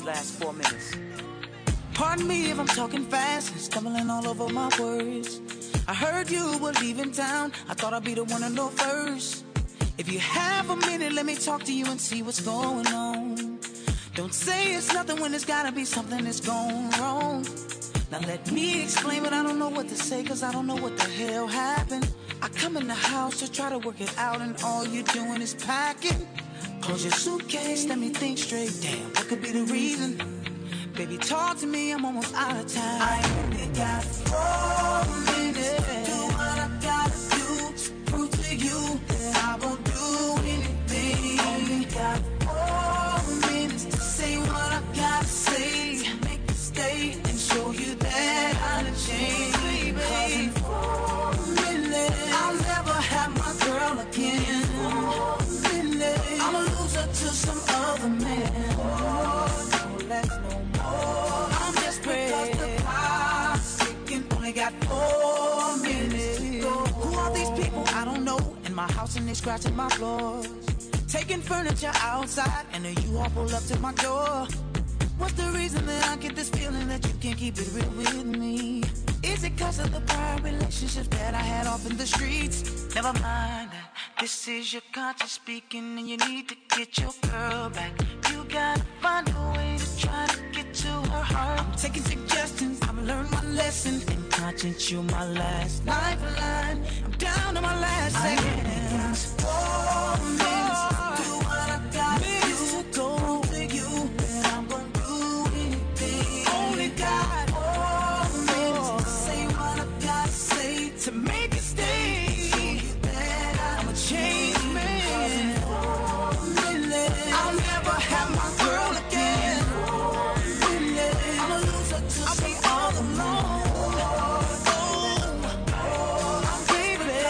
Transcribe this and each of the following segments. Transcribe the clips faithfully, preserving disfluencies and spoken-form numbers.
last four minutes. Pardon me if I'm talking fast and stumbling all over my words. I heard you were leaving town. I thought I'd be the one to know first. If you have a minute, let me talk to you and see what's going on. Don't say it's nothing when there's gotta be something that's going wrong. Now let me explain, but I don't know what to say, cause I don't know what the hell happened. I come in the house to try to work it out, and all you're doing is packing. Close your suitcase, let me think straight. Damn, what could be the reason? Baby, talk to me, I'm almost out of time. I only got four minutes to do what I gotta do, to prove to you that I won't do anything. Only got four minutes to say what I gotta say, to make you stay and show you that I'll change, baby. Cause in four minutes, I'll never have my girl again. Four minutes, I'ma lose her to some other man. Oh, no, let's no more. I'm desperate because the clock's ticking. Only got four minutes to go. Who are these people? I don't know. In my house and they scratching my floors, taking furniture outside, and a U-Haul pull up to my door. What's the reason that I get this feeling that you can't keep it real with me? Is it cause of the prior relationships that I had off in the streets? Never mind that. This is your conscience speaking, and you need to get your girl back. You gotta find a way to try to get to her heart. I'm taking suggestions, I've learned my lesson. And conscience, you're my last lifeline. I'm down to my last seconds. Four minutes to do what I gotta do, to go to you that I'm gonna do anything. Only got four minutes to say what I gotta say, to make it stay. Change me. I'll never have my girl again. I'ma lose her to I'll be all alone. Oh, baby,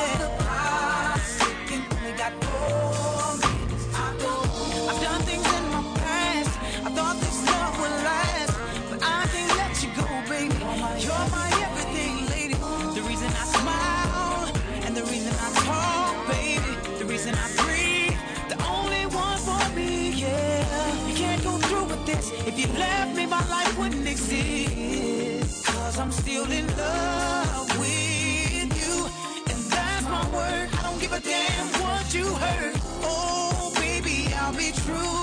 we got four minutes to go. I've done things in my past. I thought this love would last, but I can't let you go, baby. You're my everything, lady. The reason I smile and the reason I talk, baby. The reason I breathe, the only one for me, yeah. You can't go through with this. If you left me, my life wouldn't exist. Cause I'm still in love with you, and that's my word. I don't give a damn what you heard. Oh, baby, I'll be true.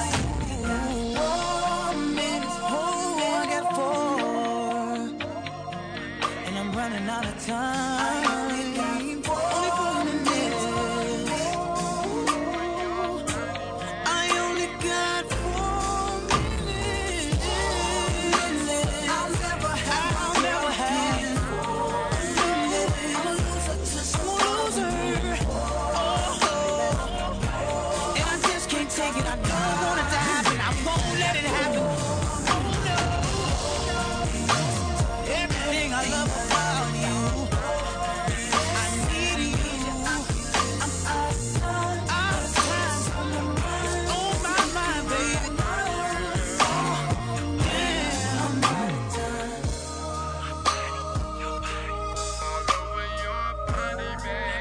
Four minutes, oh, I got four, and I'm running out of time. Only four minutes. Take it, I don't want it to happen. I won't let it happen. Oh no. Everything I love about you, I need you. I'm out, out of time. On my mind, baby. Oh, yeah. I'm out of time. Your body, all over your body, baby.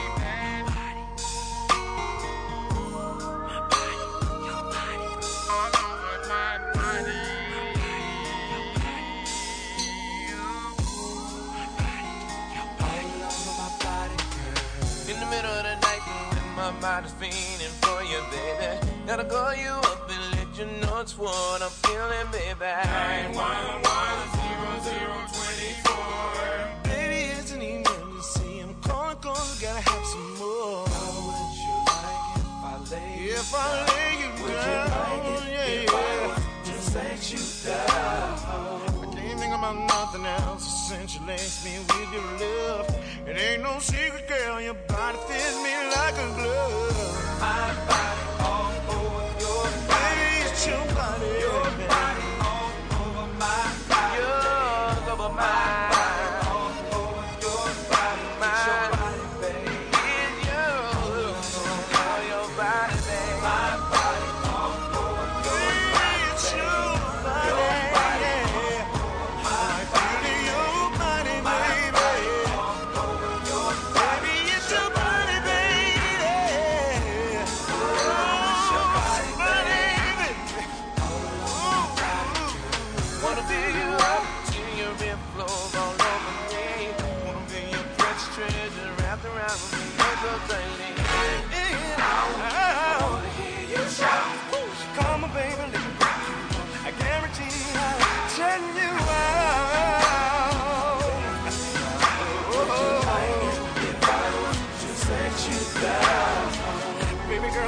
My mind is fiending for you, baby. Gotta call you up and let you know it's what I'm feeling, baby. nine one one, zero zero two four. Baby, it's an emergency. I'm calling cause I gotta have some more. How would you like it if I lay you If I lay you would down, you like it yeah, if yeah. I just let you down? I can't think about nothing else since you laced me with your love. It ain't no secret, girl, your body fits me like a glove. My body all over your body. Baby, it's your body. Your baby. Body all over my body. Yours over my body. All over your body. My it's your body, baby. It's yours over your body, baby. My body all over your body. It's your body. Your body. I feel in your body, baby. Baby, it's your body, baby.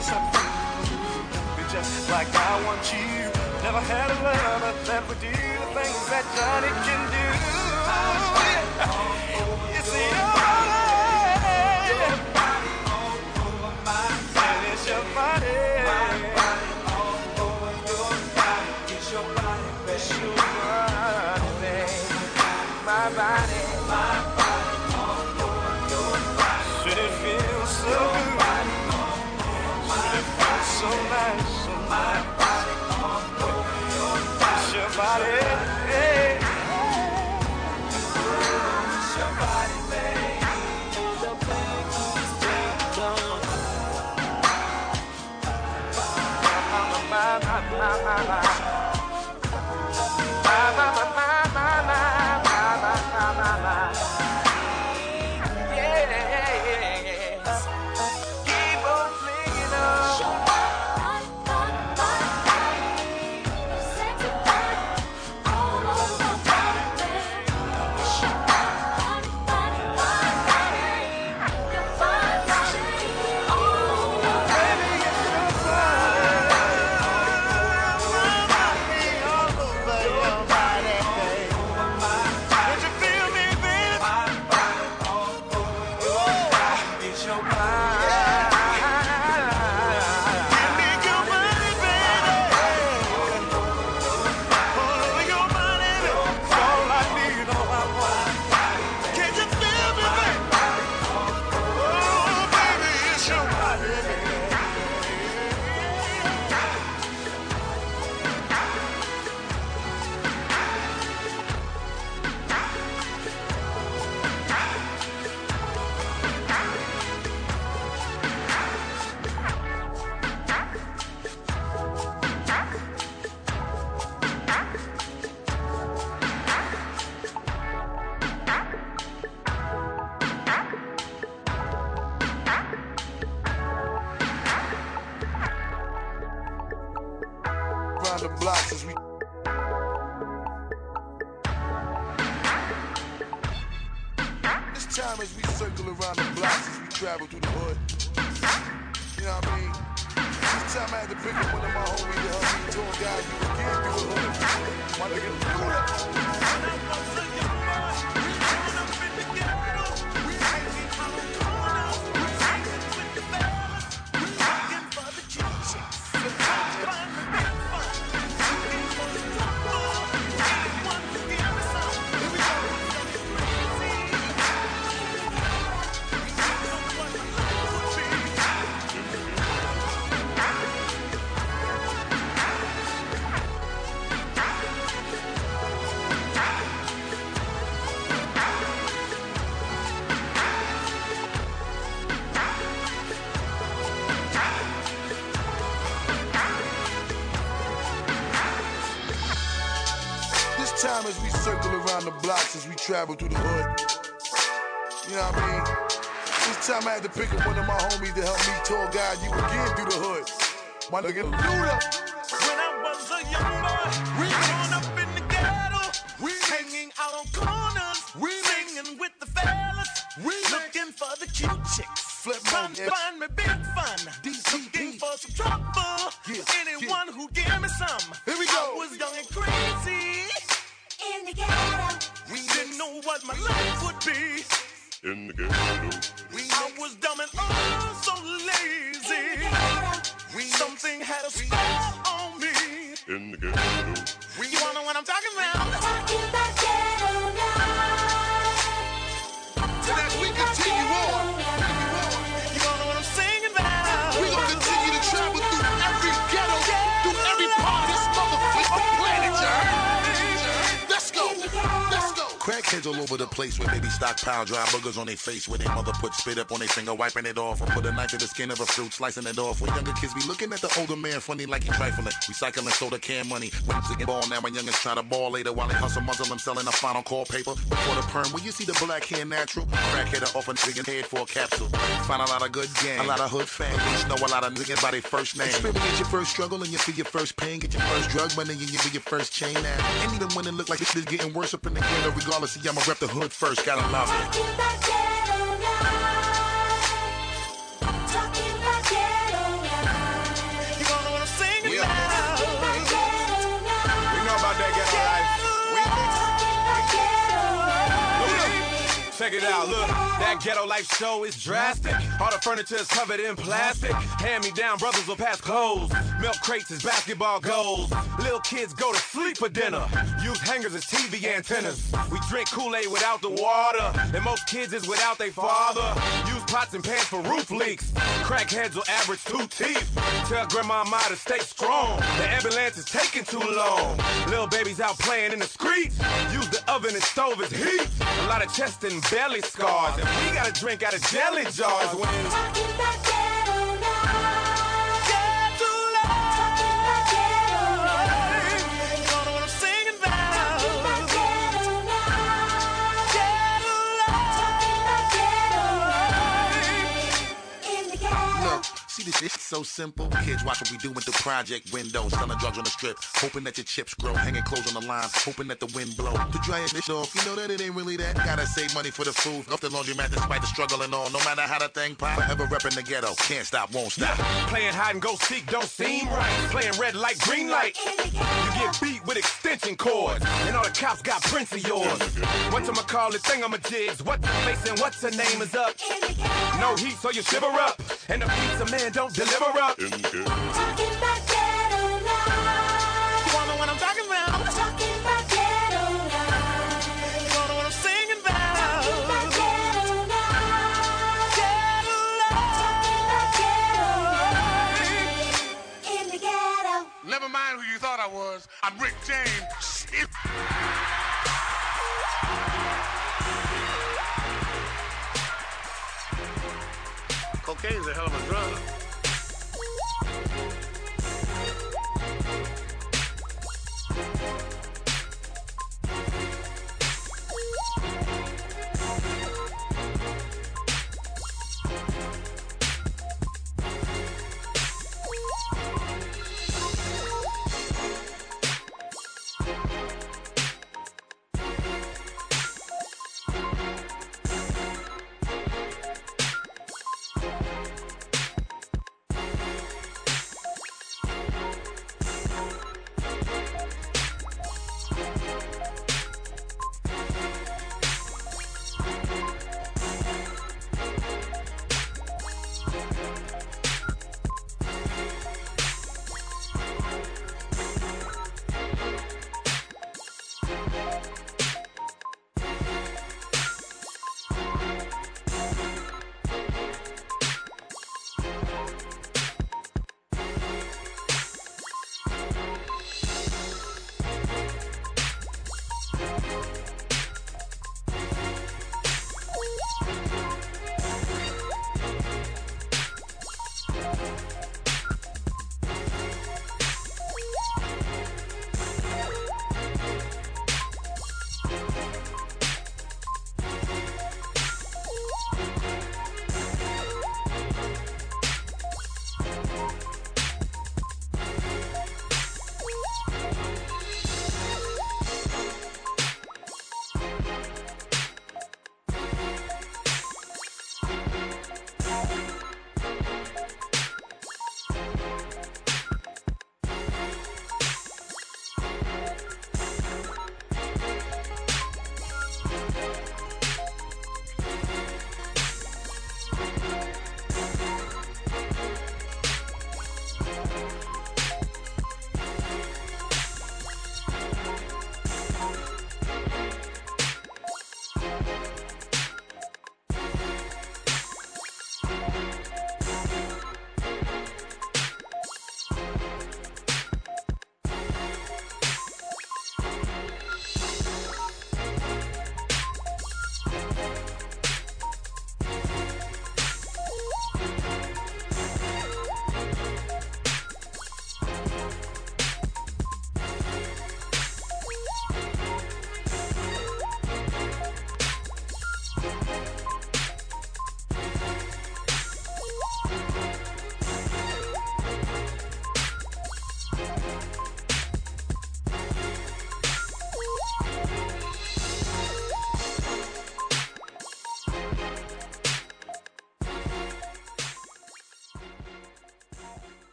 something. Be just like I want you. Never had a lover that would do the things that Johnny can do. It's your body, your body all over my body. And it's your body, my body all over your body. It's your body, baby. It's your body, baby. My body, my body all over your body. Should it feel so good? Should it feel so nice? So my body all over your body. It's your body, hey. It's your body, baby. The thing is done. My, my, my, my, my, my. My, my, my, my, my, my, my, my, my, my. Yeah, yeah, yeah. Keep on flinging on. The blocks as we this time as we circle around the blocks as we travel through the hood. You know what I mean? This time I had to pick up one of my homies to help me tour guide you again through the hood. My nigga Luda. Time as we circle around the blocks as we travel through the hood. You know what I mean? This time I had to pick up one of my homies to help me tour guide you again through the hood. My nigga Luda. When I was a young boy, we growing up in the ghetto, we hanging out on corners, we singing with the fellas, we looking for the cute chicks. Flip fun, find me big fun. D T P. Looking for some trouble. Yeah, anyone yeah. who give me some. Here we go. I was young and crazy. In the ghetto, we didn't know what my life would be. In the ghetto, we I was dumb and oh so lazy. In the ghetto, we something had a spell on me. In the ghetto, we you wanna know what I'm talking about? I'm talking about ghetto now. And as we continue on, you wanna know what I'm singing about? We gonna continue to travel through every ghetto, through every part of this motherfucking planet, y'all. Crackheads all over the place with baby stockpile, dry boogers on their face, where their mother put spit up on their finger, wiping it off, or put a knife to the skin of a fruit, slicing it off. When younger kids be looking at the older man funny like he trifling, recycling soda can money. When to get ball now, when youngins try to ball later while they hustle muzzle them selling a final call paper. Before the perm, when you see the black hair natural, crackhead are often digging head for a capsule. Find a lot of good gang, a lot of hood families, know a lot of niggas by their first name. Experience your first struggle and you feel your first pain, get your first drug money and you get your first chain now. And even when it look like this is getting worse up in the ghetto, regardless of I'ma rep the hood first, gotta love it. Talking about ghetto now. Talking about ghetto now. check it out, look. That ghetto life show is drastic. All the furniture is covered in plastic. Hand-me-down brothers will pass clothes. Milk crates is basketball goals. Little kids go to sleep for dinner. Use hangers as T V antennas. We drink Kool-Aid without the water. And most kids is without their father. Use pots and pans for roof leaks. Crackheads will average two teeth. Tell grandma Ma to stay strong. The ambulance is taking too long. Little babies out playing in the streets. Use the oven and stove as heat. A lot of chest and belly scars. And we gotta drink out of jelly jars when Talking about ghetto life. Ghetto life. Talking about ghetto life. You know what I'm singing about. Talking about ghetto life. Ghetto life. Talking about ghetto life. In the ghetto. Look, see this shit so simple. Kids watch what we do with the project windows. Selling drugs on the strip, hoping that your chips grow. Hanging clothes on the line, hoping that the wind blow. To dry your shit off, you know that it ain't really that. Gotta save money for the food. Off the laundromat despite the struggle and all. No matter how the thing pop. Forever repping the ghetto. Can't stop, won't stop. playing hide and go seek don't seem right. Playing red light, green light. You get beat with extension cords. And all the cops got prints of yours. Whatchamacallit, thingamajigs. What the face and what's her name is up. No heat, so you shiver up. And the pizza man don't deliver up. Talking about ghetto life. You wanna know what I'm talking about? Talking about ghetto life. You wanna know what I'm singing about? Talking about ghetto life. Ghetto life. Talking about ghetto life. In the ghetto. Never mind who you thought I was. I'm Rick James. Cocaine's a hell of a drug.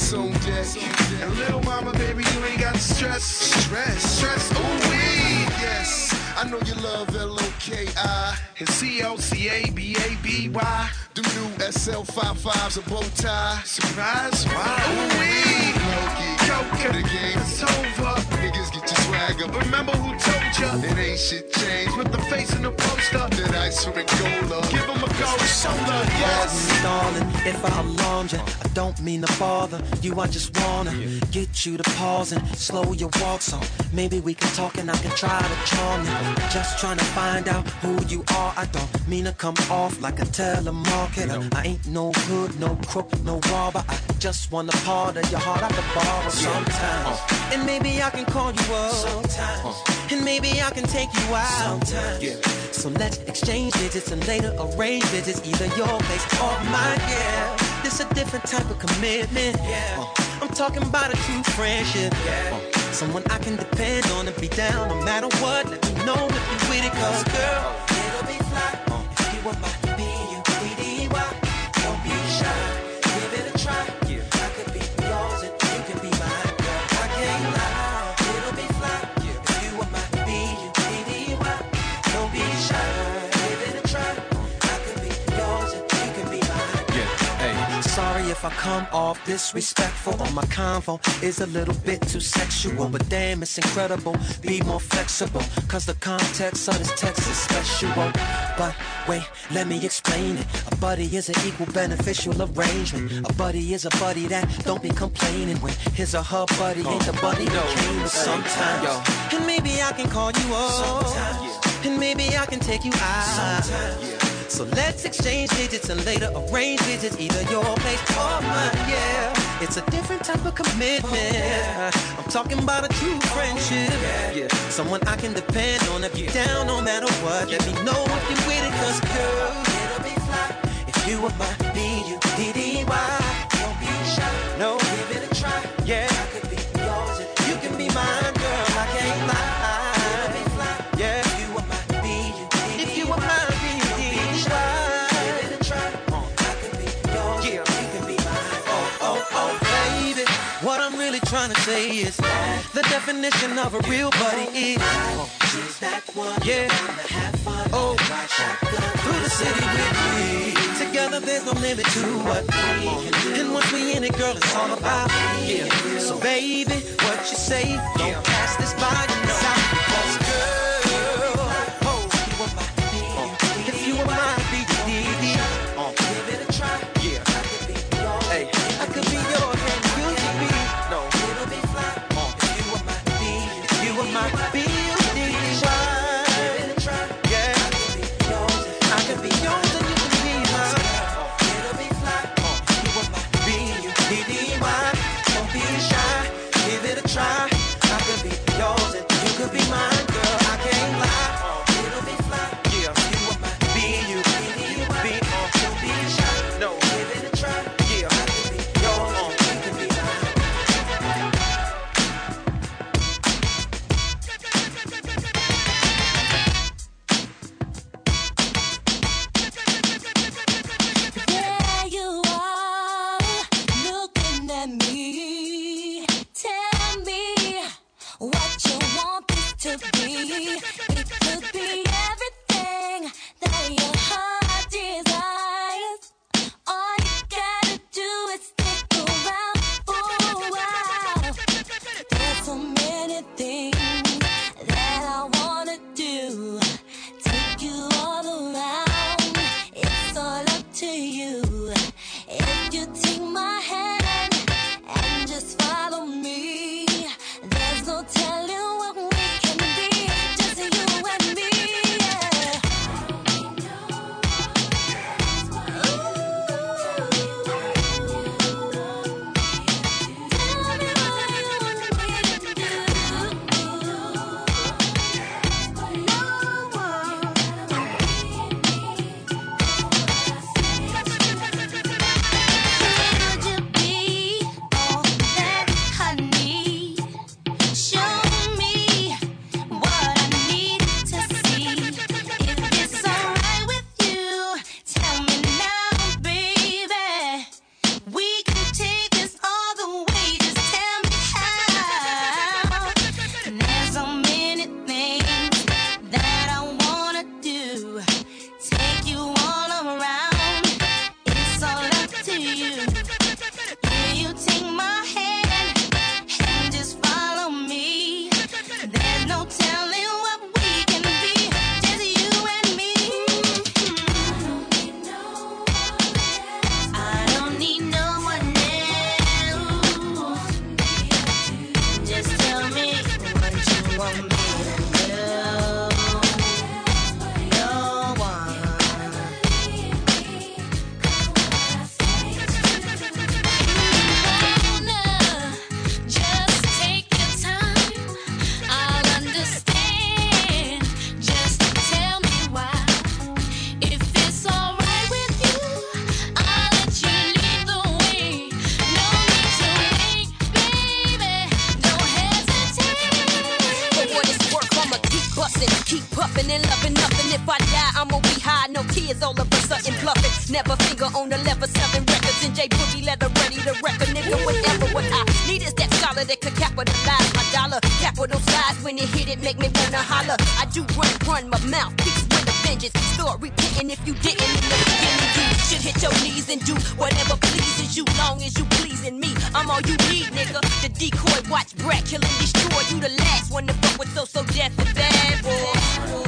it's on deck. And little mama, baby, you ain't got to stress. Stress, stress, ooh wee, yes. I know you love L O K I and C O C A B A B Y. Them new S L fifty-fives, a bow tie. Surprise, why? Ooh wee, Coke, the game's over. Niggas get your swagger. Remember who told ya? It ain't shit changed. With the face in the poster, that ice from Angola. Give him a gold shoulder, yes. Darling, if I alarmed you, I don't mean to bother you. I just wanna get you to pause and slow your walk so maybe we can talk and I can try to charm you. Just trying to find out who you are. I don't mean to come off like a telemarketer. I ain't no hood, no crook, no robber. I just want a part of your heart I can borrow sometimes. And maybe I can call you up sometimes. And maybe I can take you out sometimes. So let's exchange digits and later arrange visits, either your place or mine, yeah. This a different type of commitment, yeah. Uh, I'm talking about a true friendship, yeah. Uh, someone I can depend on and be down no matter what. Let me know if you with it, cause girl, it'll be fly uh, if you want my B U D D Y. Don't be shy, give it a try. Yeah. I could be yours and you can be mine, girl. I can't lie, it'll be fly yeah. if you want my B U D D Y. Don't be shy, give it a try. I could be yours and you can be mine. Yeah, hey. Sorry if I come off disrespectful or my convo is a little bit too sexual, but damn, it's incredible. Be more flexible, cause the context of this text is special. But wait, let me explain it. A buddy is an equal beneficial arrangement. A buddy is a buddy that don't be complaining when his or her buddy ain't the buddy that came with sometimes. Yo. And maybe I can call you up sometimes. And maybe I can take you out sometimes. So let's exchange digits and later arrange visits, either your place or mine, yeah. It's a different type of commitment. I'm talking about a true friendship, yeah. Someone I can depend on if you're down no matter what. Let me know if you're with it, cause girl, it'll be fly if you were my B U D D Y. Don't be shy, no, give it a try. Yeah, I could be yours and you can be mine, girl. I can't lie. It'll be fly, yeah. If you were my B U D D Y. If you were my trying to say is the definition of a real buddy is she's that one yeah have fun oh through the city with me together there's no limit to what we can do and once we in it girl it's all about yeah so baby what you say don't pass this by yourself because girl oh if you were my B D D oh give it a try yeah I could be yours hey I could be yours and you could be no my B U D D Y. Yeah, I can be yours and you can be mine. It'll be fly. You want my B U D D Y. Don't be shy, give it a try. I could be yours and you could be mine, girl. I can't lie. It'll be fly. Yeah, you want my B U D D Y. Don't be shy, no, give it a try. Yeah, I could be yours and you can be mine. To be, it could be everything that your heart desires. All you gotta do is stick around for a while. There's so many things that I wanna do. Take you all around. It's all up to you. If you take my hand and just follow me, there's no telling what we you the level, seven records and J Boogie leather ready to wreck a nigga whatever. What I need is that scholar that could capitalize my dollar. Capital size when it hit it, make me wanna holler. I do run, run my mouth, peace with a vengeance. Start repenting if you didn't in the beginning. You should hit your knees and do whatever pleases you, long as you pleasing me. I'm all you need, nigga. The decoy, watch Brad kill and destroy. You the last one to fuck with so so death and bad boy.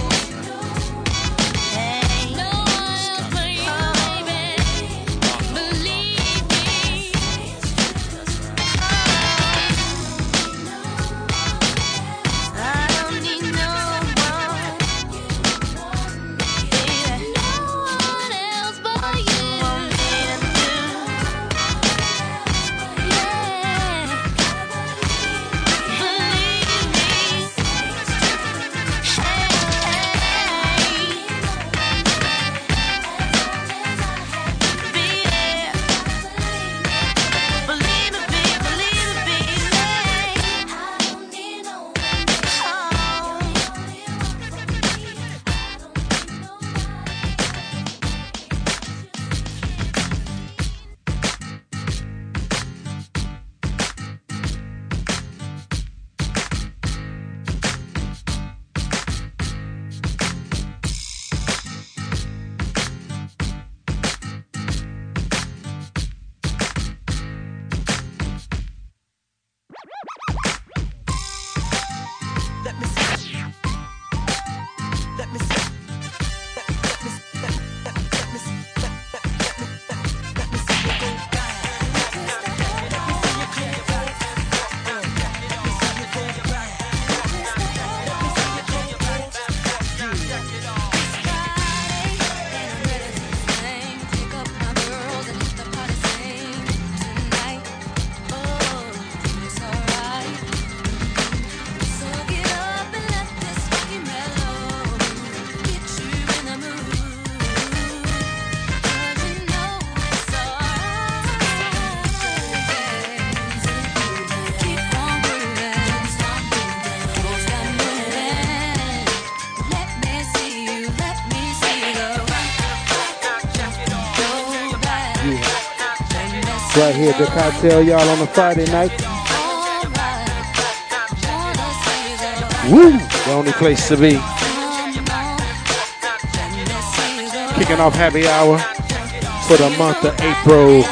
Right here at the cocktail, y'all, on a Friday night. Woo! The only place to be. Kicking off happy hour for the month of April.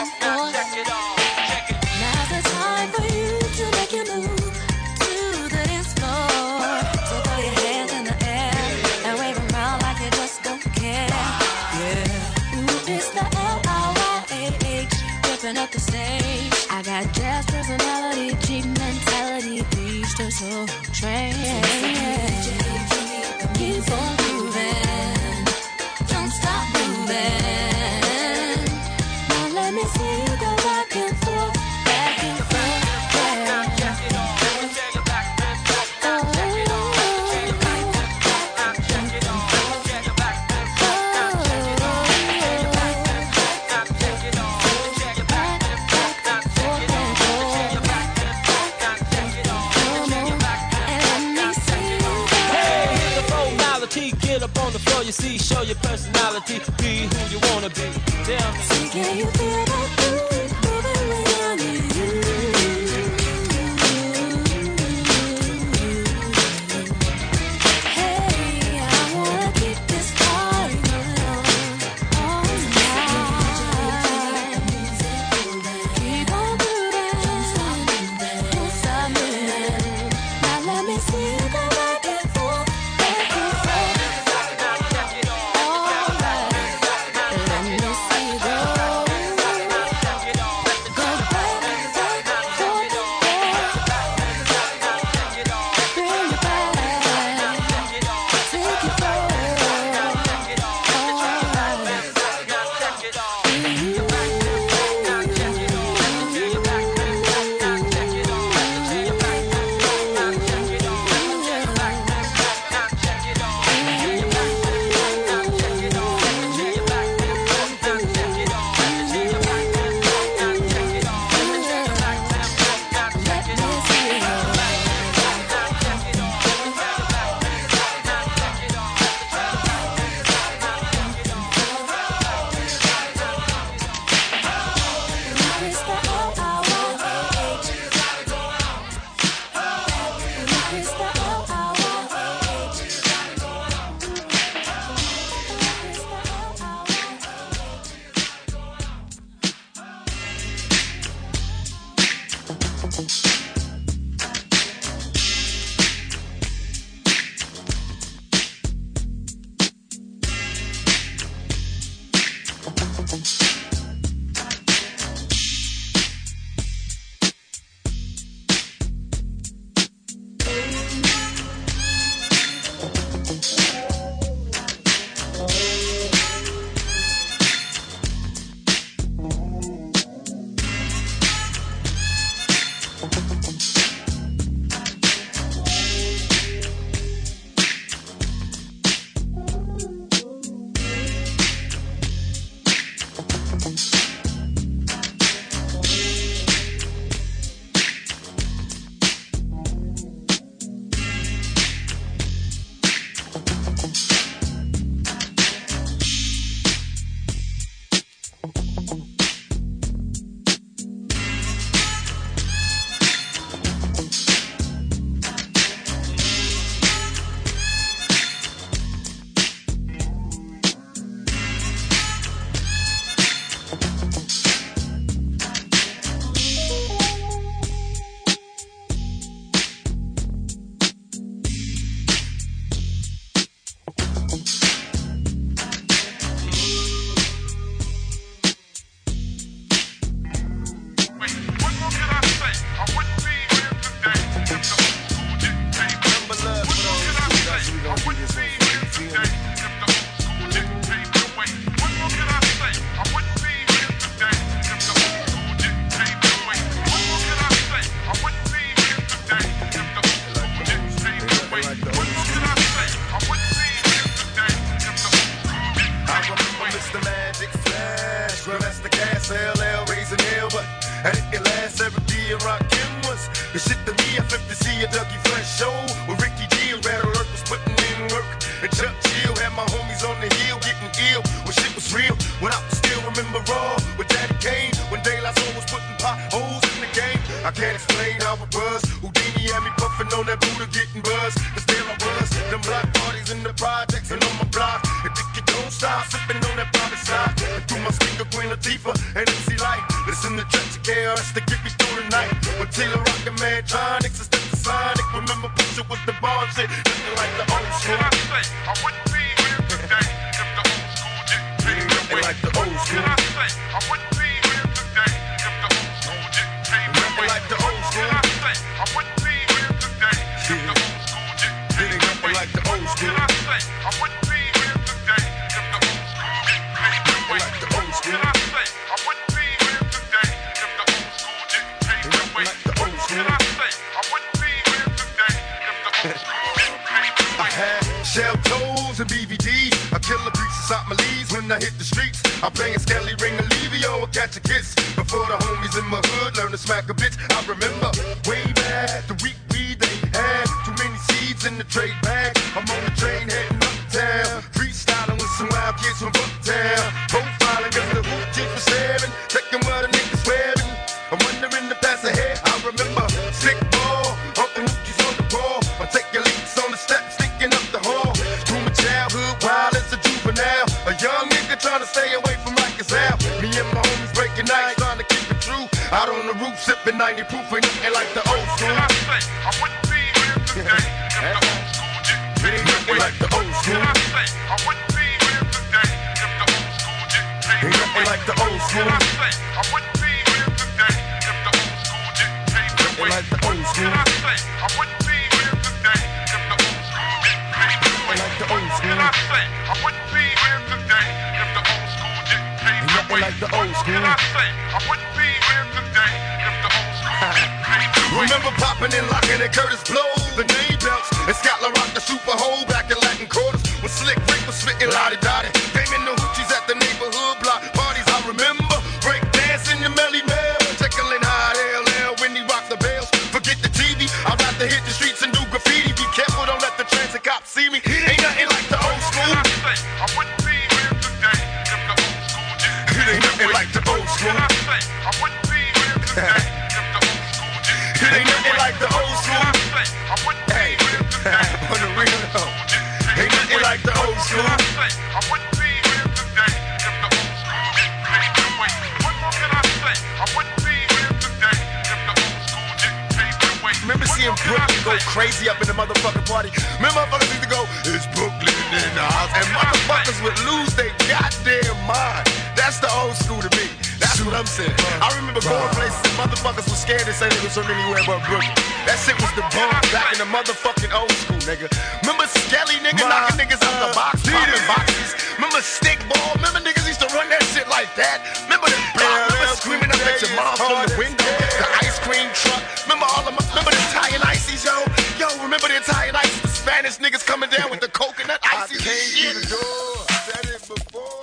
And it can last every year rockin' was the shit to me. I flipped to see a Dougie Fresh show with Ricky D and Red Alert was putting in work. And Chuck Chill had my homies on the hill getting ill when shit was real. When I still remember raw with Daddy Kane when De La Soul was putting potholes in the game. I can't explain how it was. Houdini had me puffing on that Buddha getting buzz. Cause there I was, them block parties in the projects and on my block. And think you don't stop sipping on that private side. And through my speaker, Queen Latifah and M C Light. Listen to Church of K R S to get me through the night. With Taylor Rockin' Mantronics and Stetsasonic. Remember Pusha with the bar shit, looking like the old school. I wouldn't be here today if the old school didn't pay the way. Like the old school. I wouldn't be here today if the old school didn't pay the way. Like the old school. I wouldn't be here today if the old school didn't pay the way. Like the old school. I wouldn't be here today if the old school didn't pay the way. Like the old school. I wouldn't be here today if the old school didn't pay the way. Like the old school. I wouldn't be here today if the old school didn't pay the way. I had shell toes and B V Ds. I kill the beats inside my leaves when I hit the streets. I'm playing Skelly Ring Olivio or Catch a Kiss. Before the homies in my hood learn to smack a bitch. I remember way back the week we they had too many seeds in the trade bag. I'm on the train heading uptown, freestyling with some wild kids from Bucktown. Profiling cause the hoop chick was staring, checking what a nigga's wearing. I'm wondering if that's ahead. I remember sick ball, humping hoochies on the ball. I take your leaks on the steps, sticking up the hall. Through my childhood, wild as a juvenile. A young nigga trying to stay away from Rikers-Isle. Me and my homies breaking nights, trying to keep it true. Out on the roof, sipping ninety proof, and looking like the old school. I wouldn't be here today if the old school didn't pay the way. Like the old school. I wouldn't be here today if the old school didn't pay the way. Like the old school. I wouldn't be here today if the old school didn't pay the way. Like the old school. I wouldn't be here today if the old school didn't pay the way. Like the old school. I wouldn't be here today if the old school didn't pay the way. Like the old school. I wouldn't be here today if the old school didn't pay the way. Remember popping and locking and Curtis Blow, the name belts, and Scotland Rock the Super Hole back in Latin quarters when Slick Rick was spitting lottie dottie. Came in the hoochies at the neighborhood block parties. I remember break dancing the Melly Mel, tickling high L L when he rocked the bells. Forget the T V, I'd rather hit the streets and do graffiti. Be careful, don't let the transit cops see me. Ain't nothing like the old school. I wouldn't be here today if the old school didn't pay the way. It ain't nothing like the old school. I wouldn't be here today if the old school didn't pay the way. It ain't nothing like the old school. I wouldn't be here today on the real though. Ain't nothing like the old school. I wouldn't be here today if the old school didn't pay the way. What more can I say? I wouldn't be here today if the old school didn't pay the way. Remember seeing Brooklyn go crazy up in the motherfucking party? Remember motherfuckers used to go, it's Brooklyn in the house, and motherfuckers would lose their goddamn mind. That's the old school to me. That's what I'm saying. I remember going places and motherfuckers were scared to say they was from anywhere but Brooklyn. That shit was the bomb back in the motherfucking old school, nigga. Remember Skelly, nigga, knocking niggas out the box, popping boxes. Remember Stickball? Remember niggas used to run that shit like that? Remember the block? Remember screaming up at your mom from the window? The ice cream truck? Remember all of my, remember the Italian ices, yo? Yo, remember the Italian ices? The Spanish niggas coming down with the coconut ices? I came through the door, said it before.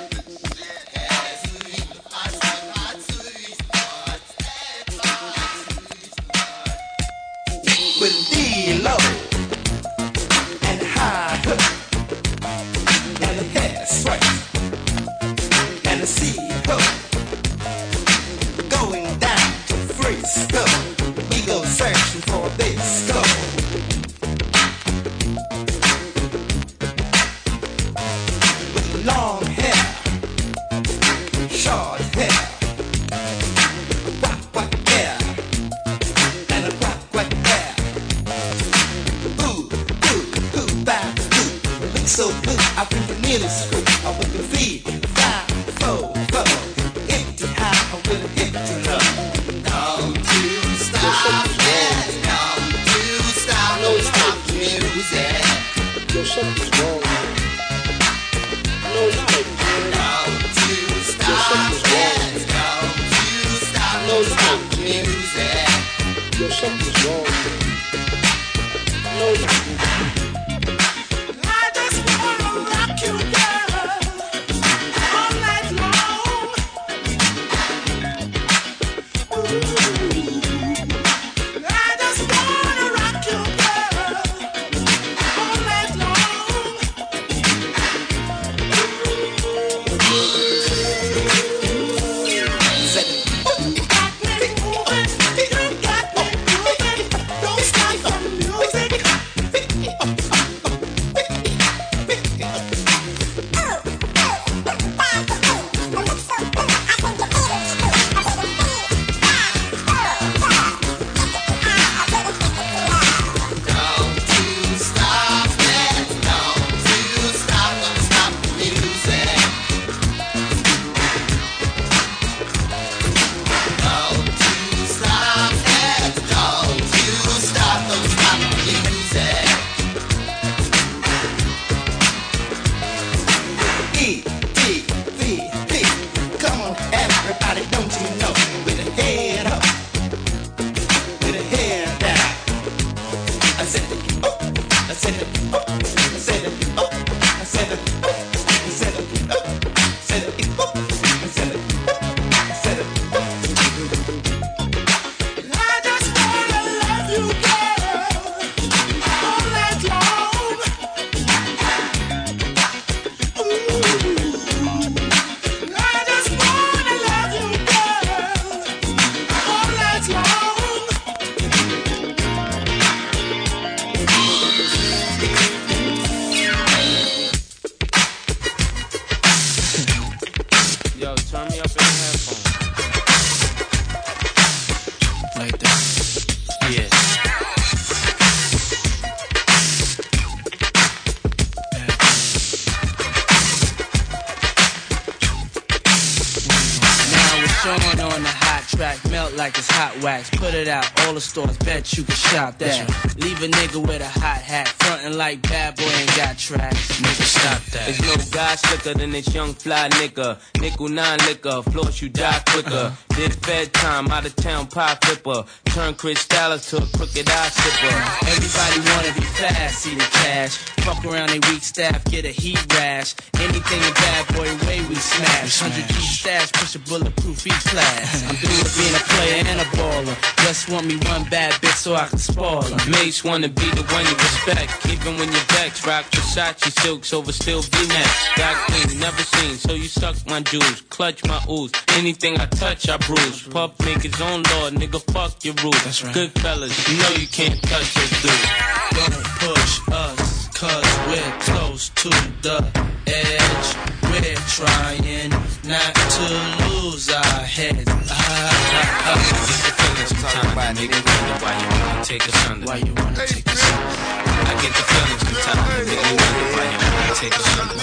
With D low and high hook and a hair sweat and a C hook going down to Frisco. We go searching for this go. With long hair, short hair, rock white hair and a rock white hair. So blue, I think the nearly screw. I with the feet, five, four, four. Empty high, I will hit you low. Don't you stop it, don't you stop, no stop the music. Yo, something's wrong. No, not like don't you stop it, don't you stop, no stop the music. Yo, something's wrong. No, not don't you know? With a head up, with a head down. I said it, oh, I said it, oh, I said it, oh, I said it, oh, I said it, oh, I said it, oh, I said it, oh, I said it, oh. And I just wanna love you, girl, all night long. Ooh. And I just wanna love you, girl, all night long. Yo, turn me up in the headphones. Like that. Yeah. Now it's Sean on the hot track, melt like it's hot wax. Put it out, all the stores, bet you can shop that. Leave a nigga with a hot hat, frontin' like bad boy ain't got tracks. Nigga, stop that. There's no guy slicker than this young fly nigga. Nickel nine liquor, floss you die quicker. Did fed time, out of town pie flipper. Turn Chris Dallas to a crooked eye sipper. Everybody wanna be fast, see the cash. Fuck around they weak staff, get a heat rash. Anything a bad boy way we smash. Hundred key stash, push a bulletproof each flash. I'm through with being a player and a baller. Just want me one bad bitch so I can spoil her. Mace wanna be the one you respect. Even when you're vexed, rock Versace silks over still V-necks. Got things never seen, so you suck my jewels, clutch my ooze. Anything I touch, I bruise. Puff make his own law, nigga, fuck your rules. That's right. Good fellas, you know you can't touch this dude. Don't push us, cause we're close to the edge. We're trying not to lose our heads. Ah, ah, ah. Get the feelings sometimes, about nigga, wonder why you wanna take us under. Why you wanna Hey, take us bitch. out? I get the feelings sometimes, nigga, wonder why you wanna take us under.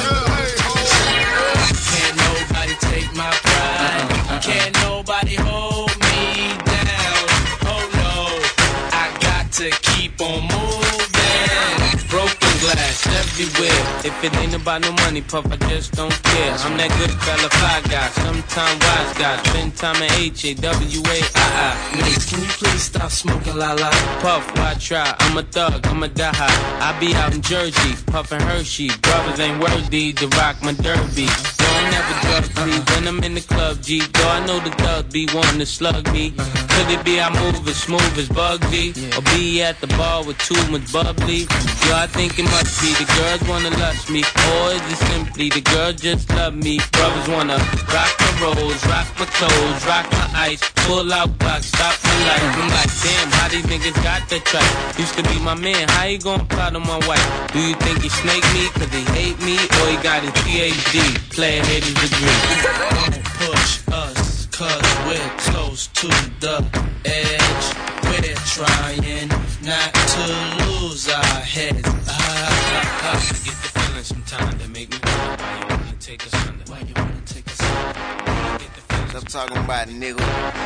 Can't nobody take my pride. Can't nobody hold me down. Oh no, I got to keep on moving. Broken glass everywhere. If it ain't about no money, Puff, I just don't care. I'm that good fella, fly guy, sometime wise guy. Spend time at H A W A I I. Mace, can you please stop smoking la la? Puff, why try? I'm a thug, I'm a die. I be out in Jersey, puffin' Hershey. Brothers ain't worthy to rock my derby. So I'm never drug free when I'm in the club, G. Though I know the thugs be wanting to slug me. Could it be I move as smooth as Bugsy? Or be at the bar with too much bubbly? Yo, I think it must be the girls wanna lust me. Or is it simply the girls just love me? Brothers wanna rock my rolls, rock my clothes, rock my ice. Pull out blocks, stop my life. I'm like, damn, how these niggas got the track? Used to be my man, how he gon' plot on my wife? Do you think he snake me cause he hate me? Or he got his P H D, player haters degree? Don't push us, cause we're close to the edge. We're trying not to lose our heads. Ah, ah, ah. I get the feeling sometimes that make me wonder why you wanna take us under. Why you wanna take us out? I get the feeling I'm talking about nigga.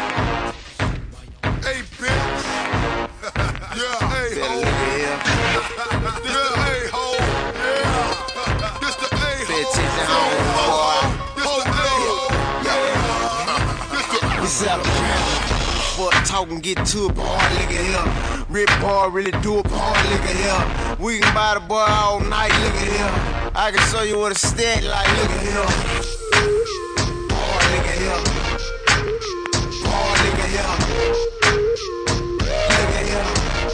Hey, bitch. Yeah, hey, Better ho. look at here. Yeah, hey, ho. Yeah. This the A, ho. Pay attention, home, boy. This the A, ho. Yeah. This the It's out of Fuck talking, get to it, boy. Look at here. Rip boy, really do it, boy. Look at here. We can buy the boy all night. Look at here. I can show you what a stack like. Look at here. Boy, look at here. Boy, look at here. Look at here.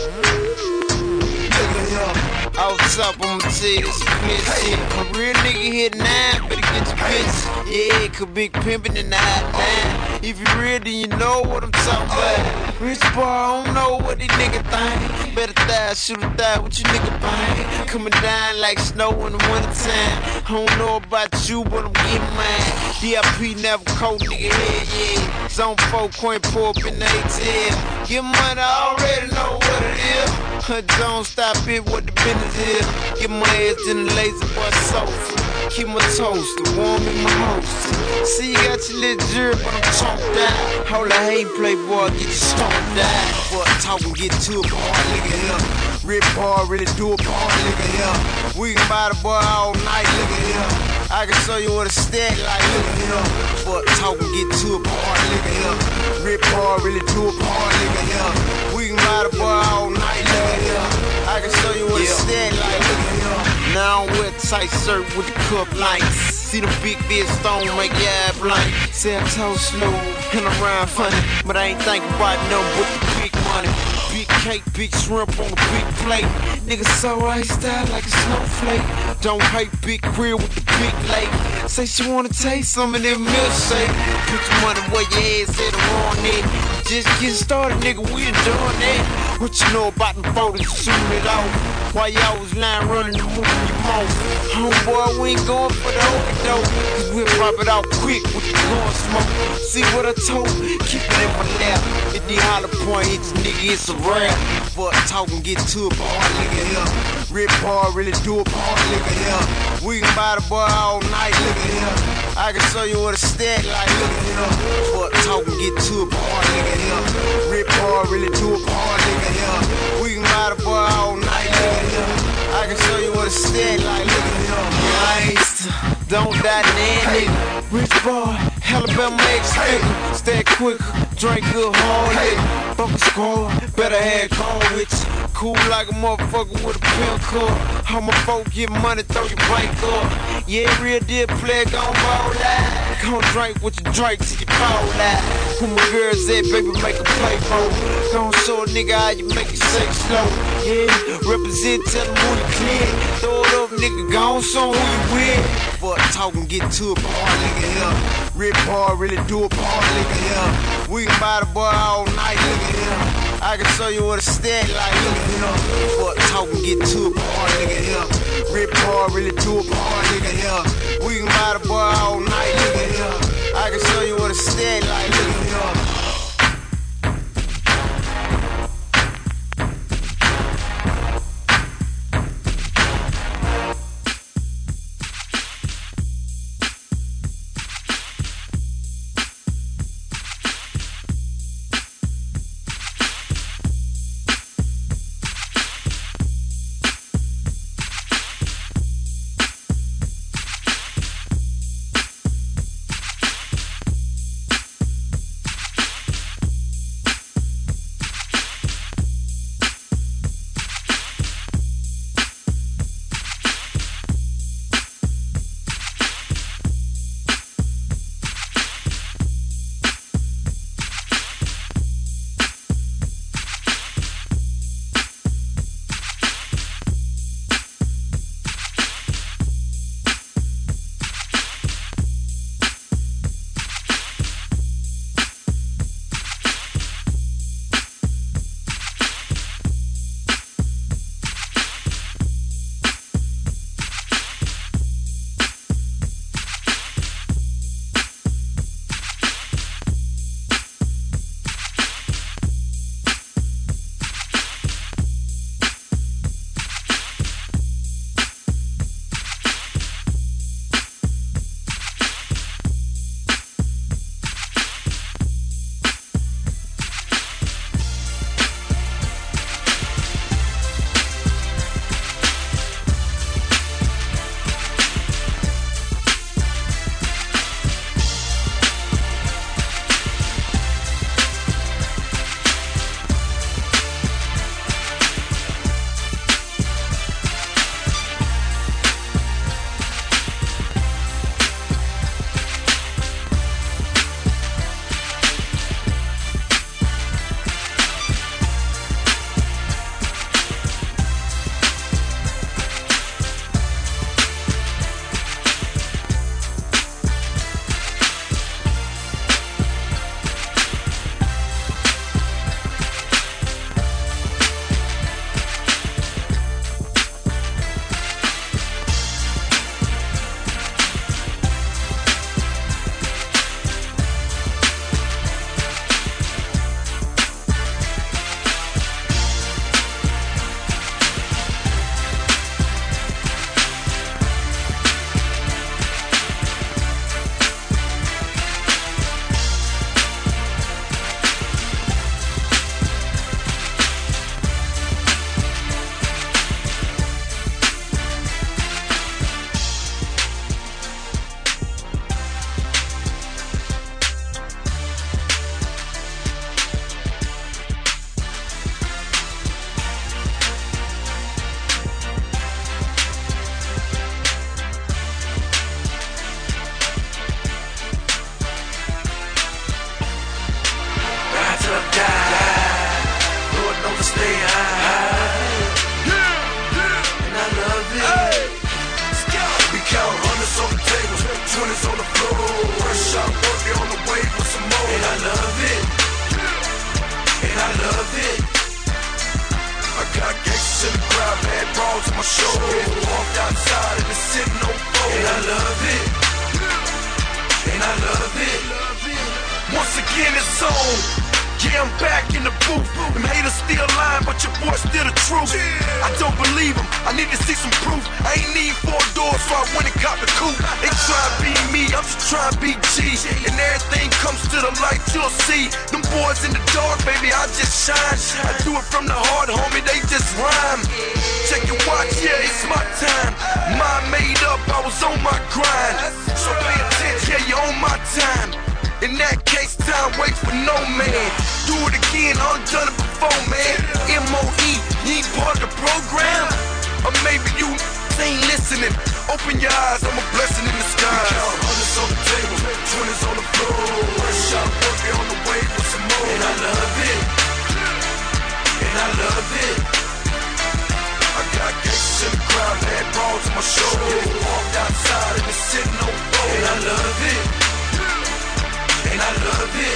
Look at here. Off top, I'ma tell you this bitch shit. A real nigga hit nine, better get your bitch. Yeah, could big pimpin' in the hot nine. If you real, then you know what I'm talking about. Rich boy, I don't know what these niggas think. Better die, shoot a die, what you nigga think? Coming down like snow in the wintertime. I don't know about you, but I'm getting mine. D I P never cold, nigga, head, yeah. Zone four, coin pour up in the A T M. Get money, I already know what it is. Don't stop it, what the business is. Get my ass in the lazy boy sofa. Keep my toaster warm in my holster. See, you got your little jerk, but I'm chomped out. Hold the hate, playboy, get you stomped out. Fuck talking, get to it, boy, look at here. Rip boy, really do it, boy, look at here. We can buy the boy all night, look at here. I I can show you what a stack like. Look at him. Fuck talking, get to a part. Look at him. Rip hard, really to a part. Look at him. We can ride a bar all night. Look at him. I can show you what a stack like. Look at him. Now I'm with tight shirt with the cup lights. See them big big stone make your eye blind. Say I talk slow and I rhyme funny, but I ain't thinking about nothing but the big money. Big cake, big shrimp on a big plate. Niggas so iced out like a snowflake. Don't hate big crib with the big lake. Say she wanna taste some of them milkshake. Put your money where your ass at on it. Just getting started, nigga, we ain't doing that. What you know about them photos, shooting it off. Why y'all was lying running and moving your mouth? Homeboy, we ain't going for the overdose. Cause we'll pop it out quick with the gun smoke. See what I told? Keep it in my lap. If the holler point hits, nigga, it's a rap. Fuck talking, get to a bar, nigga, here. Rip hard, really do a bar, nigga, here. We can buy the bar all night, look at here. I can show you what a stack like, look at here. Fuck talking, get to a bar, nigga, here. Rip hard, really do a bar, nigga, here. We can buy the bar all night, look at here. I can show you what a stack like, look at here. Nice, don't die, nigga. Rich boy, Alabama X, stay quick, drink good, hard liquor. Fuck a score, better have call with you. Cool like a motherfucker with a pimp car. How my folk get money, throw your bank up. Yeah, real deal player, gon' ball out. Gon' drink what you drink till you fall out. Who my girls at, baby, make a play for. Gon' show a nigga how you make it sex slow. Yeah, represent, tell them who you clear. Throw it up, nigga, gon' show who you with. Fuck talking, get to a bar, nigga, here. Rip hard, really do a bar, nigga, here. We can buy the bar all night, nigga, here. I can show you what a stack like, look at him. Fuck talking, get to a bar, nigga, here. Rip hard, really do a bar, nigga, here. We can buy the bar all night, look at him. I can show you what a stack like, look at him. Fresh out work, they on the way with some more. And I love it. And I love it. I got gangsters in the crowd, bad bras on my shoulder. Walked outside and it's sitting on floor. And I love it. And I love it. Once again it's on. Yeah, I'm back in the booth. Them haters still lying, but your boy still the truth. I don't believe them, I need to see some proof. I ain't need four doors, so I went and caught the coupe. They try to be me, I'm just trying to be G. And everything comes to the light, you'll see. Them boys in the dark, baby, I just shine. I do it from the heart, homie, they just rhyme. Check your watch, yeah, it's my time. Mind made up, I was on my grind. So pay attention, yeah, you on my time. In that case, time waits for no man. Do it again, I've done it before, man. M O E, you ain't part of the program. Or maybe you ain't listening. Open your eyes, I'm a blessing in the sky. Count hundreds on the table, twenties on the floor. Fresh out working on the way for some more. And I love it. And I love it. I got gangsters in the crowd, bad bras on my shoulder. Walked outside and it's sitting on the floor. And I love it. And I love it.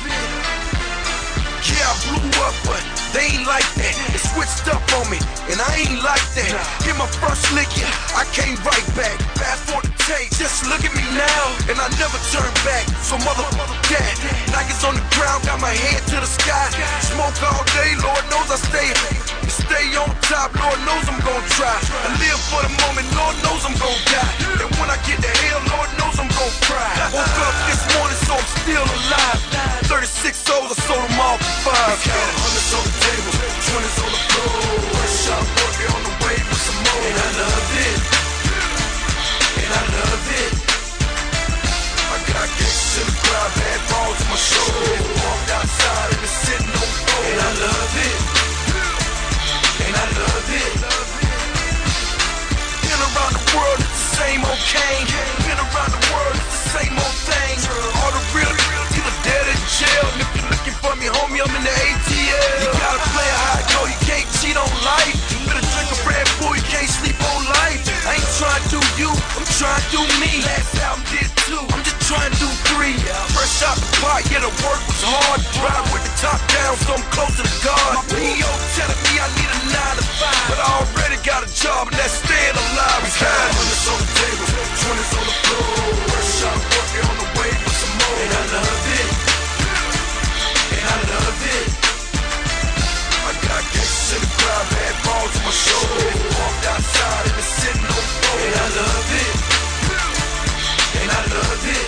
Yeah, I blew up, but they ain't like that. They switched up on me, and I ain't like that. Hit my first lick, yeah, I came right back. Fast forward the tape, just look at me now, and I never turn back. So mother, that Nikes on the ground, got my head to the sky. Smoke all day, Lord knows I stay. Stay on top, Lord knows I'm gon' try. I live for the moment, Lord knows I'm gon' die. And when I get to hell, Lord knows I'm gon' cry. Woke up this morning, so I'm still alive. thirty-six souls, I sold them all for five. Count hundreds on the table, twenties on the floor. Fresh out working on the way for some more. And I love it. And I love it. I got gangsters in the crowd, bad balls on my shoulder. Walked outside and it's sitting on the floor. And I love it. And I love it. Been around the world, it's the same old cane. Been around the world, it's the same old thing. All the real, either dead or in jail. And if you're looking for me, homie, I'm in the A T L. You gotta play a high go, you can't cheat on life. Better drink a Red Bull, you can't sleep on life. I ain't trying to do you, I'm trying to do me. Last album did two, I'm just trying to do three. Fresh out the pot, yeah, the work was hard. Ride with the top down, so I'm close to the guard. My P O telling me I need a nine to five, but I already got a job and that's staying alive. We had hundreds on the table, twenties on the floor. Fresh out working on the way for some more. And I love it. And I love it. I got gangsters in the crowd, bad balls on my shoulder. Walked outside and it's sitting on the floor. And I love it. And I love it.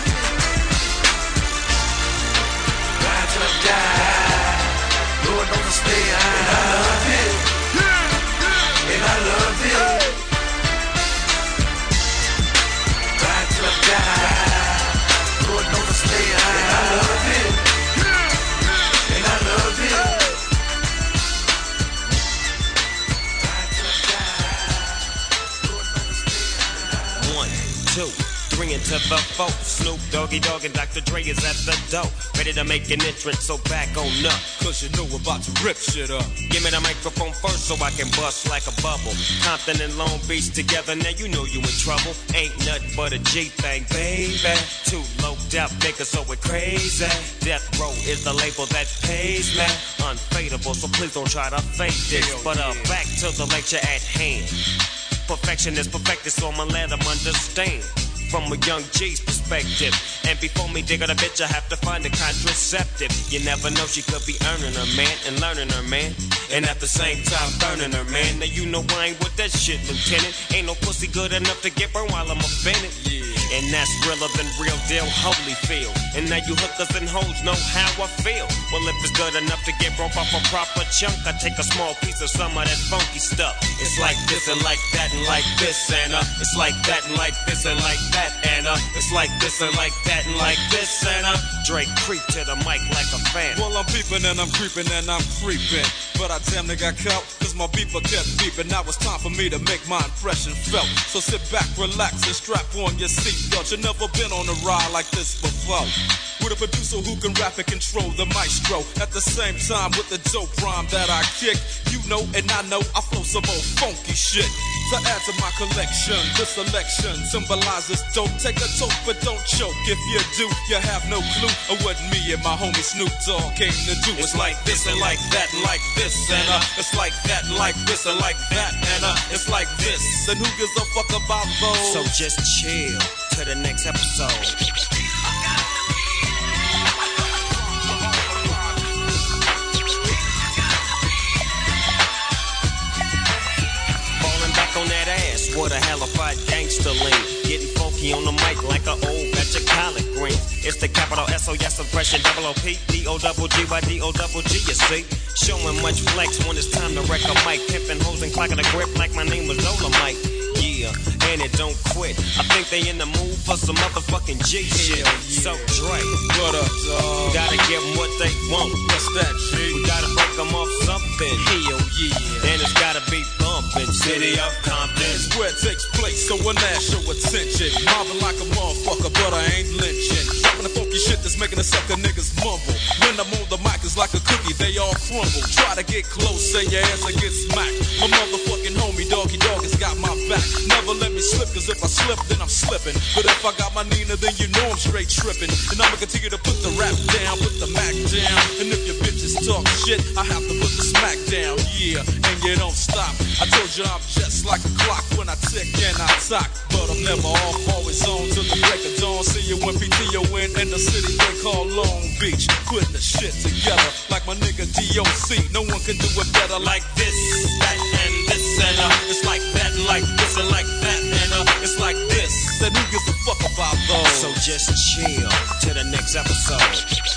Ride till I die. Lord knows I stay high. And I love it. And I love it. Ride till I die. Lord knows I stay high. And I love it. And I love it. One, two, three into the four. Snoop Doggy Dogg and Doctor Dre is at the door, ready to make an entrance, so back on up. Cause you know we're about to rip shit up. Give me the microphone first so I can bust like a bubble. Compton and Long Beach together, now you know you in trouble. Ain't nothing but a G thing, baby. Too low death niggas, so we're crazy. Death Row is the label that pays me. Unfadable, so please don't try to fake this. But uh, back to the lecture at hand. Perfection is perfected, so I'ma let them understand. From a young G's perspective. And before me digging a bitch, I have to find a contraceptive. You never know, she could be earning her man and learning her man, and at the same time burning her man. Now you know I ain't with that shit, Lieutenant. Ain't no pussy good enough to get burned while I'm offended. Yeah. And that's realer than real deal, Holyfield. And now you hookers and hoes know how I feel. Well, if it's good enough to get broke off a proper chunk, I take a small piece of some of that funky stuff. It's like this and like that and like this and uh, it's like that and like this and like that and uh, it's like this and like that and like this and uh, Drake creep to the mic like a fan. Well, I'm peeping and I'm creeping and I'm creeping, but I damn near got caught cause my beeper kept beeping. Now it's time for me to make my impression felt. So sit back, relax and strap on your seatbelt. You never been on a ride like this before. with a producer who can rap and control the maestro. At the same time with the dope rhyme that I kick, you know and I know I flow some old funky shit. To add to my collection, this selection symbolizes dope. Take a toke but don't choke. If you do, you have no clue of what me and my homie Snoop Dogg came to do. It's like this and like that and like this and uh, it's like that and like this and like that and uh, it's like this. And who gives a fuck about those? So just chill to the next episode. On that ass, what a hellified gangster lean. Getting funky on the mic like an old batch of collard greens. It's the capital S O S impression, double O P, D O double G Y D O double G, you see. Showing much flex when it's time to wreck a mic. Pimping hoes and clocking a grip like my name was Dolomite. Yeah, and it don't quit. I think they in the mood for some motherfucking G shit. Yeah. So Dre, what up, dog? Gotta give them what they want. What's that, G? We gotta break them off something. Hell yeah. And it's gotta be bumpin'. City of Compton. It's where it takes place, so when I show attention. Mobbing like a motherfucker, but I ain't lynching. Dropping the funky shit that's making the sucker niggas mumble. When I'm on the mic, it's like a cookie, they all crumble. Try to get close, and your ass will get smacked. My motherfucking homie, Doggy Dog, has got my back. Never let me slip, cause if I slip, then I'm slipping. But if I got my Nina, then you know I'm straight tripping. And I'ma continue to put the rap down, put the Mac down. And if your bitches talk shit, I have to put the smack down. Yeah, and you don't stop. I told you I'm just like a clock when I tick and I talk. But I'm never off, always on till the break of dawn. See you when P T O in in the city they call Long Beach. Putting the shit together like my nigga D O C. No one can do it better like this, that, and this, and uh. It's like that, and like this, and like that, and uh. It's like this, and who gives a fuck about those? So just chill to the next episode.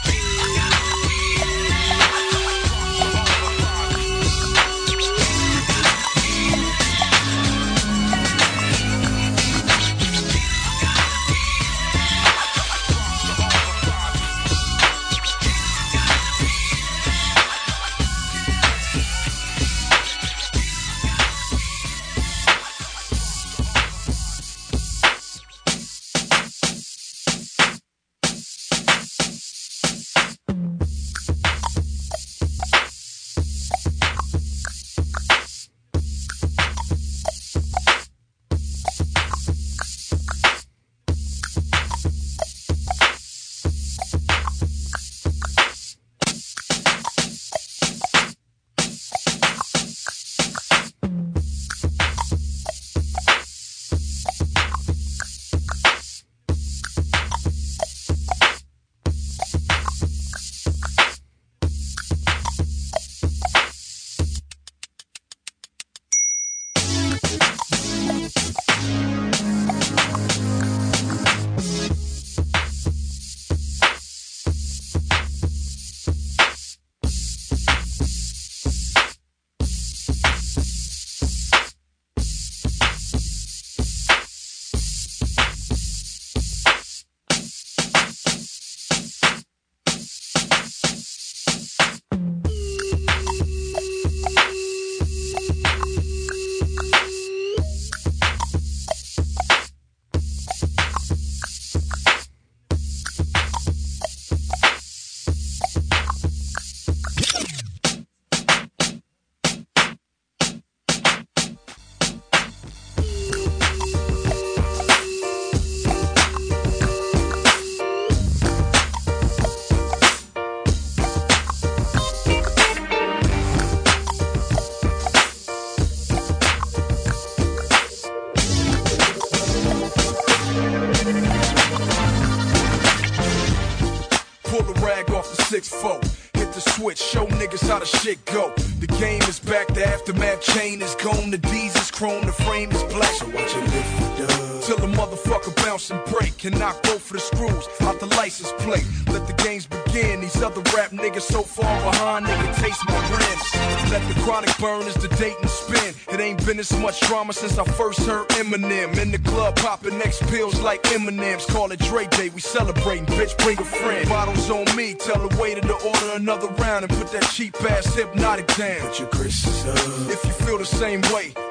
six four. Hit the switch, show niggas how the shit go. The game is back, the aftermath chain is gone. The D's is chrome, the frame is black. So watch it lift it up till the motherfucker bounce and break. And knock both of the screws out the license plate. Let the games begin. These other rap niggas so far behind, they can taste my rims. Let the chronic burn as the date and spin. It ain't been this much drama since I first heard Eminem. In the club popping X pills like M&M's. Call it Dre Day, we celebrating. Bitch, bring a friend. Bottles on me, tell the waiter to order another round and put that cheap ass Hypnotic down. Put your Chris's up. If you feel the same way,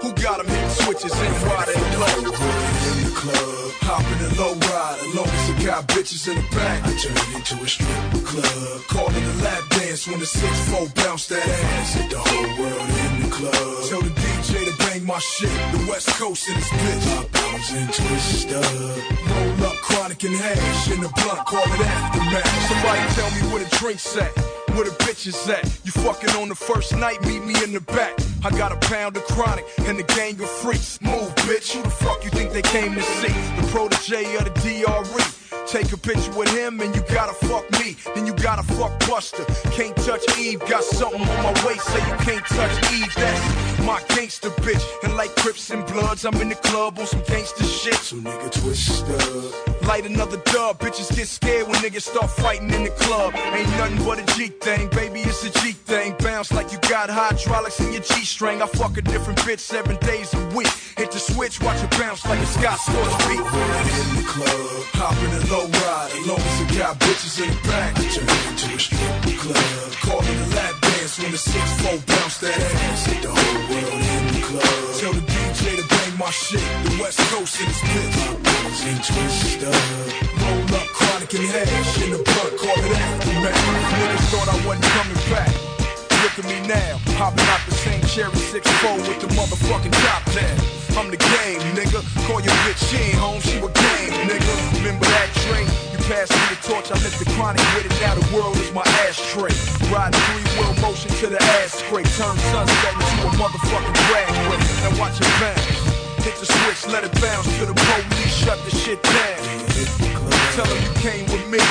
Who got them hitting switches and why they low? In the club, hopping a low ride. As long as it got bitches in the back, I turn it into a strip club. Call it a lap dance when the six four bounce that ass. Hit the whole world in the club. Tell the D J to bang my shit. The West Coast in this bitch. I bounce and twist up. Roll up chronic and hash in the blunt. Call it aftermath. Somebody tell me where the drinks at. Where the bitches at? You fucking on the first night, meet me in the back. I got a pound of chronic and the gang of freaks. Move, bitch, who the fuck you think they came to see? The protege of the D R E. Take a picture with him and you gotta fuck me. Then you gotta fuck Buster. Can't touch Eve, got something on my waist, say you can't touch Eve. That's my gangster bitch. And like Crips and Bloods, I'm in the club on some gangster shit. So nigga twist up. Light another dub, bitches get scared when niggas start fighting in the club. Ain't nothing but a G thing, baby, it's a G thing. Bounce like you got hydraulics in your G-string. I fuck a different bitch seven days a week. Hit the switch, watch it bounce like a Scott Storch beat. In the club, hopping a low ride. As long as it got bitches in the back, I turn it into a strip club. Call it a lap dance when the six four bounce that ass. Hit the whole world in the club. Tell the D J to bang my shit. The West Coast in this bitch. I bounce and twist up. Roll up chronic and hash in the blunt. Call it aftermath. Niggas thought I wasn't coming back. Look at me now, hopping out the same cherry six four with the motherfucking top down. I'm the game, nigga. Call your bitch, she ain't home, she a game, nigga. Remember that train? You passed me the torch, I lit the chronic with it. Now the world is my ashtray. Riding three-wheel motion to the ass scrape. Turn sunset into a motherfucking drag race. Now watch it bounce. Hit the switch, let it bounce to the police, shut the shit down. Tell them you came with me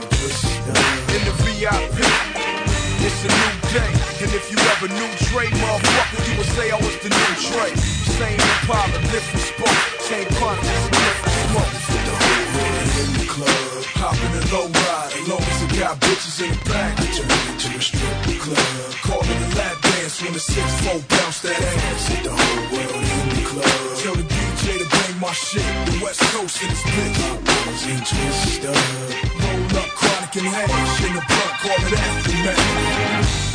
in the V I P. It's a new day, and if you ever knew Dre, motherfucker, you would say I was the new Dre. Same Impala, different spot, same chronic, just a different smoke. The whole world in the club, hopping a low ride. As long as it got bitches in the back, I turn it into a strip club. Call it a lap dance when the six four bounce that ass. Hit the whole world in the club. Tell the D J to bang my shit. The West Coast in this bitch. I bounce and twist up. Roll up chronic and hash in the blunt. Call it aftermath.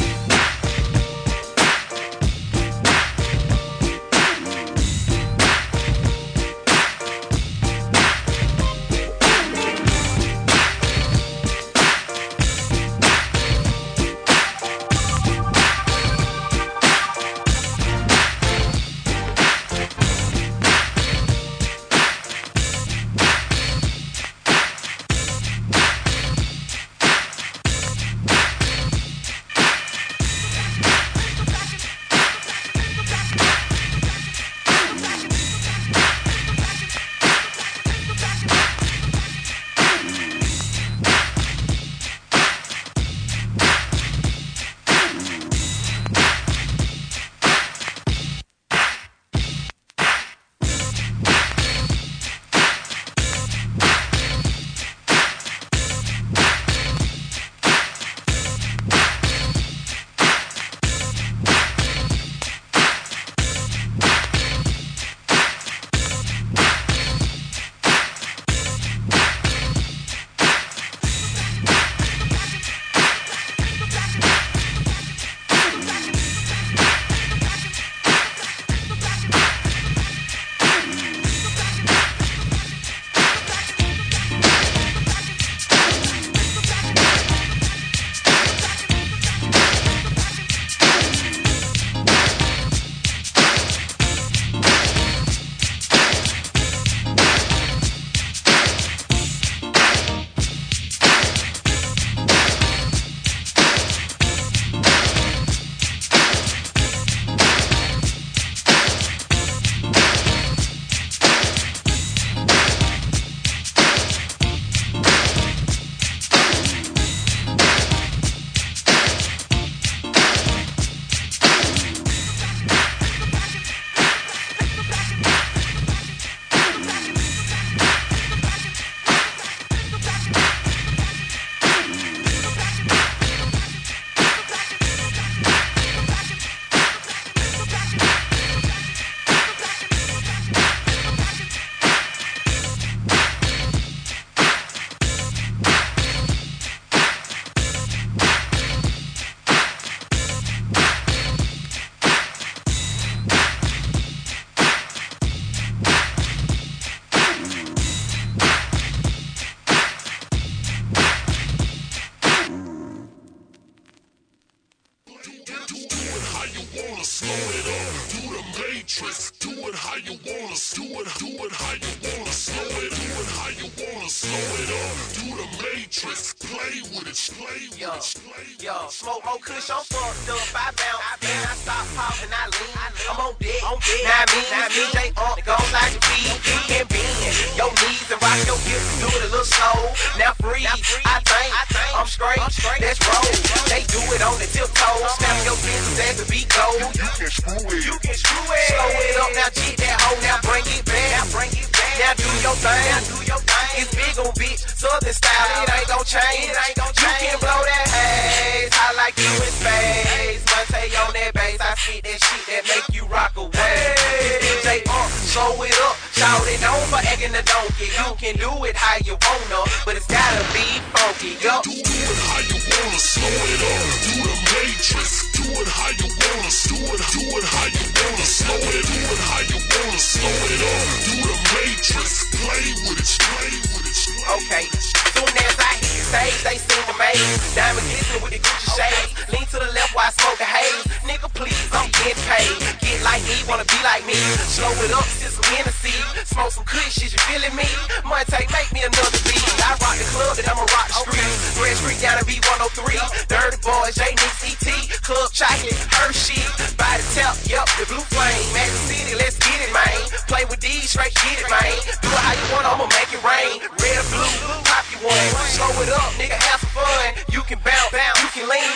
wanna. Slow it up, do the matrix. Do it how you wanna. Do it, do it how you wanna. Slow it, do it how you wanna. Slow it up, do the matrix. Play with it, play with yo, it, play with yo, it. smoke more kush, I'm fucked up. I bounce, I bounce, I stop popping, I lean. I'm on deck, on deck. Now me, now me, J up, go like your feet, you can bend your knees and rock your hips, do it a little slow. Now freeze, I think, I'm straight, let's roll. They do it on the tiptoes, snap your fingers as the beat goes. You can screw it, you can screw it. Slow it up, now cheat that hoe, now bring it back, now bring it back. Now do your thing, now do your thing. It's big on bitch, southern style, it ain't gon' change, it ain't gon' change. You can blow that haze, I like you in space. Monte on that bass, I spit that shit that make you rock away. D J up, slow it up, shout it on for acting a donkey. You can do it how you wanna, but it's gotta be funky, yo. Do it how you wanna, slow it up. Do the matrix. Do it how you wanna. Do it, do it how you wanna. Slow it, do it how you wanna. Slow it up. Do the matrix. Play with it, play with it. Okay, soon as I hit the stage, they sing the maze. Diamond glistening with the Gucci shades. Lean to the left while I smoke the haze. Nigga, please, I'm getting paid. Get like me, wanna be like me. Slow it up, sit some Hennessy. Smoke some good shit, you feeling me? Monte, make me another beat. I rock the club, and I'ma rock the streets. Red Street down to B one oh three. Dirty Boys, J Nix, E T. Club Chocolate, Hershey. By the tap, yup, the blue flame. Magic City, let's get it, man. Play with these, straight get it, man. Do it how you want, I'ma make it rain. Red or blue, pop you one. Slow it up, nigga, have some fun. You can bounce, bounce, you can lean.